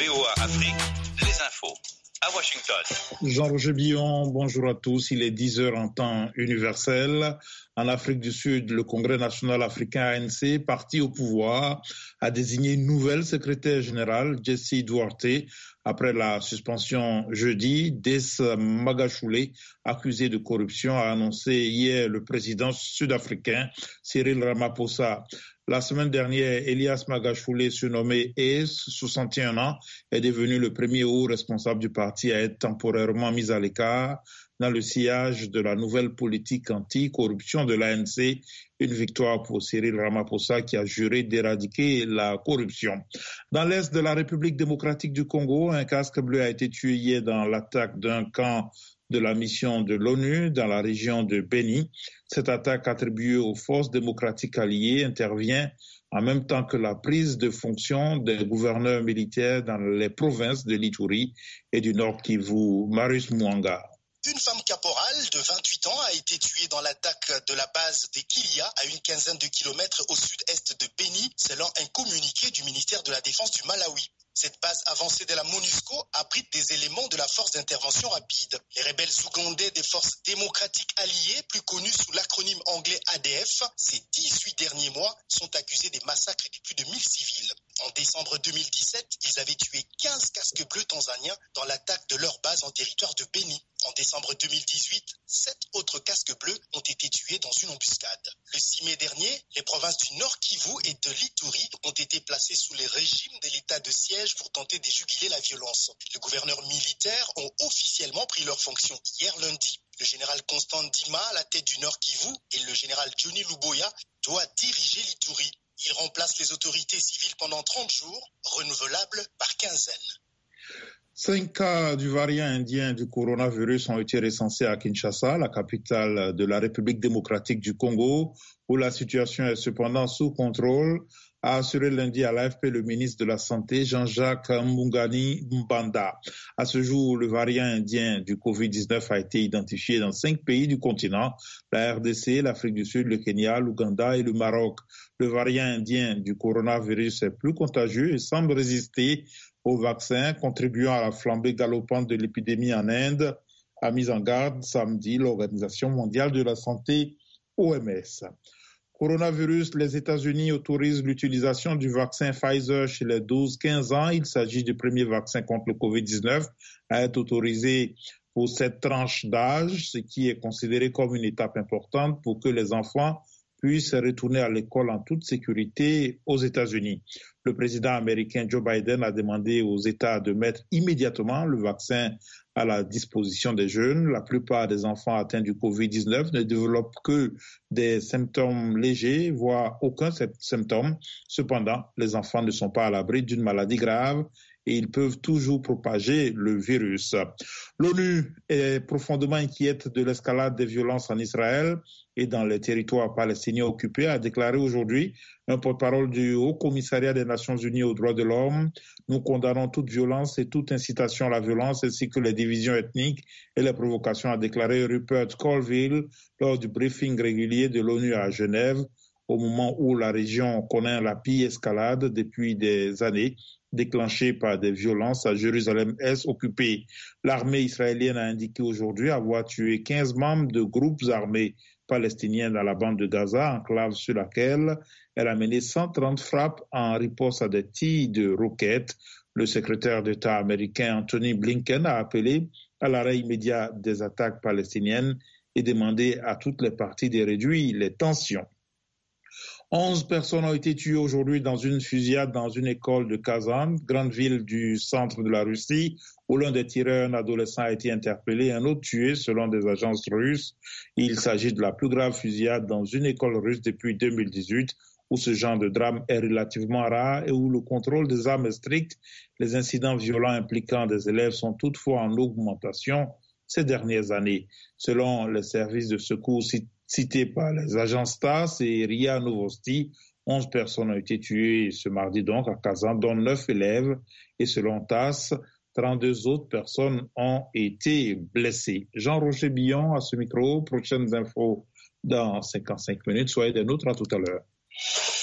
VOA Afrique, les infos. À Washington. Jean-Roger Billon, bonjour à tous. Il est 10h en temps universel. En Afrique du Sud, le Congrès national africain ANC, parti au pouvoir, a désigné une nouvelle secrétaire générale, Jessie Duarte, après la suspension jeudi. Des Magashule, accusé de corruption, a annoncé hier le président sud-africain Cyril Ramaphosa. La semaine dernière, Elias Magashule, surnommé Ace, 61 ans, est devenu le premier haut responsable du parti à être temporairement mis à l'écart dans le sillage de la nouvelle politique anti-corruption de l'ANC. Une victoire pour Cyril Ramaphosa qui a juré d'éradiquer la corruption. Dans l'est de la République démocratique du Congo, un casque bleu a été tué hier dans l'attaque d'un camp de la mission de l'ONU dans la région de Beni. Cette attaque attribuée aux forces démocratiques alliées intervient en même temps que la prise de fonction des gouverneurs militaires dans les provinces de l'Ituri et du Nord Kivu. Marius Mwanga. Une femme caporale de 28 ans a été tuée dans l'attaque de la base des Kilia à une quinzaine de kilomètres au sud-est de Beni, selon un communiqué du ministère de la Défense du Malawi. Cette base avancée de la MONUSCO abrite des éléments de la force d'intervention rapide. Les rebelles ougandais des forces démocratiques alliées, plus connus sous l'acronyme anglais ADF, ces 18 derniers mois sont accusés des massacres de plus de 1000 civils. En décembre 2017, ils avaient tué 15 casques bleus tanzaniens dans l'attaque de leur base en territoire de Beni. En décembre 2018, 7 autres casques bleus ont été tués dans une embuscade. Le 6 mai dernier, les provinces du Nord Kivu et de l'Ituri ont été placées sous les régimes de l'état de siège pour tenter de juguler la violence. Les gouverneurs militaires ont officiellement pris leurs fonctions hier lundi. Le général Constant Ndima, à la tête du Nord Kivu, et le général Johnny Luboya doivent diriger l'Ituri. Ils remplacent les autorités civiles pendant 30 jours, renouvelables par quinzaine. 5 cas du variant indien du coronavirus ont été recensés à Kinshasa, la capitale de la République démocratique du Congo, où la situation est cependant sous contrôle, a assuré lundi à l'AFP le ministre de la Santé, Jean-Jacques Mbungani Mbanda. À ce jour, le variant indien du Covid-19 a été identifié dans 5 pays du continent, la RDC, l'Afrique du Sud, le Kenya, l'Ouganda et le Maroc. Le variant indien du coronavirus est plus contagieux et semble résister au vaccin, contribuant à la flambée galopante de l'épidémie en Inde, a mis en garde samedi l'Organisation mondiale de la santé, OMS. Coronavirus, les États-Unis autorisent l'utilisation du vaccin Pfizer chez les 12-15 ans. Il s'agit du premier vaccin contre le Covid-19 à être autorisé pour cette tranche d'âge, ce qui est considéré comme une étape importante pour que les enfants puissent retourner à l'école en toute sécurité aux États-Unis. Le président américain Joe Biden a demandé aux États de mettre immédiatement le vaccin à la disposition des jeunes. La plupart des enfants atteints du Covid-19 ne développent que des symptômes légers, voire aucun symptôme. Cependant, les enfants ne sont pas à l'abri d'une maladie grave et ils peuvent toujours propager le virus. L'ONU est profondément inquiète de l'escalade des violences en Israël et dans les territoires palestiniens occupés, a déclaré aujourd'hui un porte-parole du Haut-Commissariat des Nations Unies aux droits de l'homme. Nous condamnons toute violence et toute incitation à la violence ainsi que les divisions ethniques et les provocations, a déclaré Rupert Colville lors du briefing régulier de l'ONU à Genève, au moment où la région connaît la pire escalade depuis des années, déclenchée par des violences à Jérusalem-Est occupée. L'armée israélienne a indiqué aujourd'hui avoir tué 15 membres de groupes armés palestiniens dans la bande de Gaza, enclave sur laquelle elle a mené 130 frappes en riposte à des tirs de roquettes. Le secrétaire d'État américain Anthony Blinken a appelé à l'arrêt immédiat des attaques palestiniennes et demandé à toutes les parties de réduire les tensions. 11 personnes ont été tuées aujourd'hui dans une fusillade dans une école de Kazan, grande ville du centre de la Russie, où l'un des tireurs, un adolescent, a été interpellé et un autre tué selon des agences russes. Il s'agit de la plus grave fusillade dans une école russe depuis 2018, où ce genre de drame est relativement rare et où le contrôle des armes est strict. Les incidents violents impliquant des élèves sont toutefois en augmentation ces dernières années. Selon les services de secours cités par les agences TASS et RIA Novosti, 11 personnes ont été tuées ce mardi donc à Kazan, dont 9 élèves, et selon TASS, 32 autres personnes ont été blessées. Jean-Roger Billon à ce micro, prochaines infos dans 55 minutes, soyez des nôtres, à tout à l'heure.